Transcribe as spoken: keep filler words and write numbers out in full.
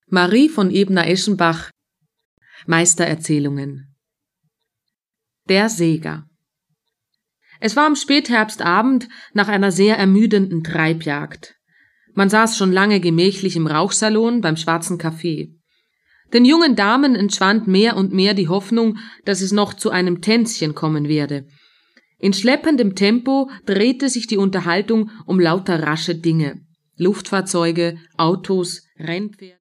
Marie von Ebner-Eschenbach, Meistererzählungen. Der Säger. Es war am Spätherbstabend nach einer sehr ermüdenden Treibjagd. Man saß schon lange gemächlich im Rauchsalon beim Schwarzen Kaffee. Den jungen Damen entschwand mehr und mehr die Hoffnung, dass es noch zu einem Tänzchen kommen werde. In schleppendem Tempo drehte sich die Unterhaltung um lauter rasche Dinge. Luftfahrzeuge, Autos, Rennpferde.